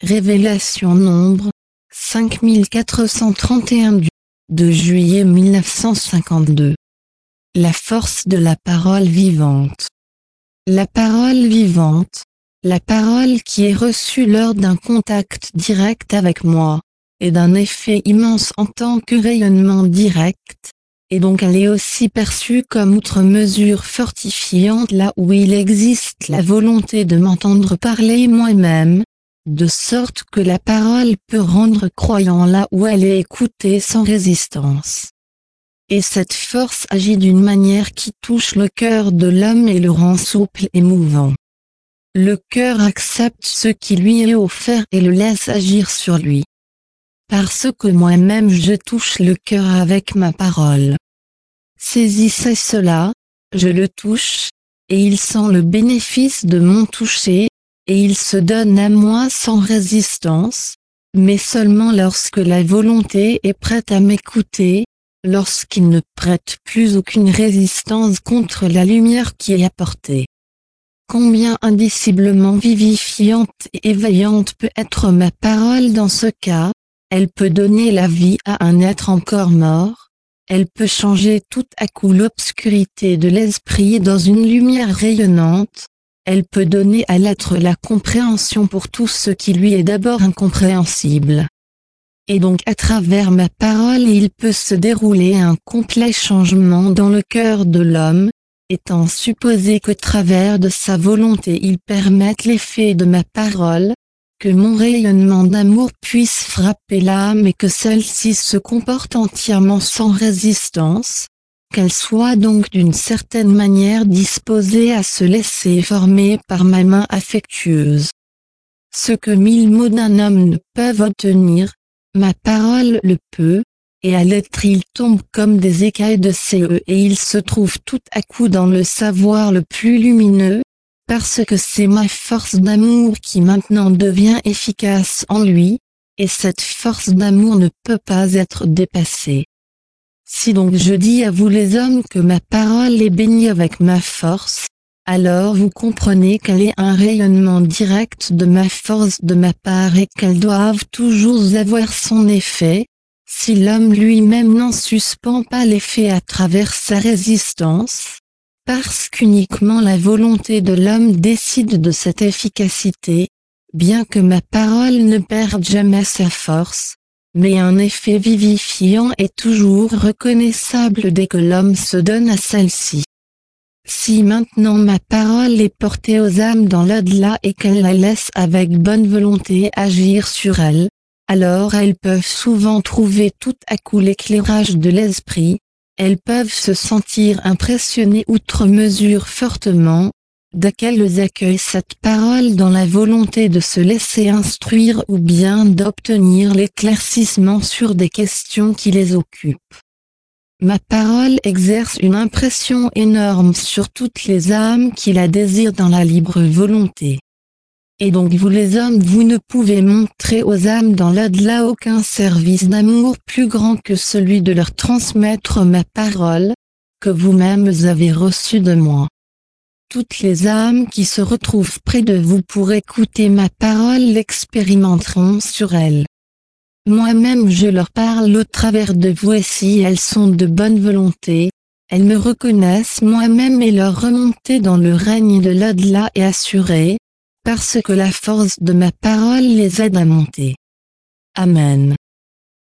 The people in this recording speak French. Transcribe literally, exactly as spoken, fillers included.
Révélation Nombre, cinq mille quatre cent trente et un du deux juillet mille neuf cent cinquante-deux. La force de la parole vivante. La parole vivante, la parole qui est reçue lors d'un contact direct avec moi, est d'un effet immense en tant que rayonnement direct, et donc elle est aussi perçue comme outre mesure fortifiante là où il existe la volonté de m'entendre parler moi-même, de sorte que la parole peut rendre croyant là où elle est écoutée sans résistance. Et cette force agit d'une manière qui touche le cœur de l'homme et le rend souple et mouvant. Le cœur accepte ce qui lui est offert et le laisse agir sur lui. Parce que moi-même je touche le cœur avec ma parole. Saisissez cela, je le touche, et il sent le bénéfice de mon toucher, et il se donne à moi sans résistance, mais seulement lorsque la volonté est prête à m'écouter, lorsqu'il ne prête plus aucune résistance contre la lumière qui est apportée. Combien indiciblement vivifiante et éveillante peut être ma parole dans ce cas, elle peut donner la vie à un être encore mort, elle peut changer tout à coup l'obscurité de l'esprit dans une lumière rayonnante, elle peut donner à l'être la compréhension pour tout ce qui lui est d'abord incompréhensible. Et donc à travers ma parole il peut se dérouler un complet changement dans le cœur de l'homme, étant supposé qu'au travers de sa volonté il permette l'effet de ma parole, que mon rayonnement d'amour puisse frapper l'âme et que celle-ci se comporte entièrement sans résistance, qu'elle soit donc d'une certaine manière disposée à se laisser former par ma main affectueuse. Ce que mille mots d'un homme ne peuvent obtenir, ma parole le peut, et à l'être il tombe comme des écailles de C E et il se trouve tout à coup dans le savoir le plus lumineux, parce que c'est ma force d'amour qui maintenant devient efficace en lui, et cette force d'amour ne peut pas être dépassée. Si donc je dis à vous les hommes que ma parole est bénie avec ma force, alors vous comprenez qu'elle est un rayonnement direct de ma force de ma part et qu'elles doivent toujours avoir son effet, si l'homme lui-même n'en suspend pas l'effet à travers sa résistance, parce qu'uniquement la volonté de l'homme décide de cette efficacité, bien que ma parole ne perde jamais sa force, mais un effet vivifiant est toujours reconnaissable dès que l'homme se donne à celle-ci. Si maintenant ma parole est portée aux âmes dans l'au-delà et qu'elles la laissent avec bonne volonté agir sur elles, alors elles peuvent souvent trouver tout à coup l'éclairage de l'esprit, elles peuvent se sentir impressionnées outre mesure fortement, dès qu'elles accueillent cette parole dans la volonté de se laisser instruire ou bien d'obtenir l'éclaircissement sur des questions qui les occupent. Ma parole exerce une impression énorme sur toutes les âmes qui la désirent dans la libre volonté. Et donc vous les hommes vous ne pouvez montrer aux âmes dans l'au-delà aucun service d'amour plus grand que celui de leur transmettre ma parole, que vous-mêmes avez reçue de moi. Toutes les âmes qui se retrouvent près de vous pour écouter ma parole l'expérimenteront sur elles. Moi-même je leur parle au travers de vous et si elles sont de bonne volonté, elles me reconnaissent moi-même et leur remontée dans le règne de l'au-delà est assurée, parce que la force de ma parole les aide à monter. Amen.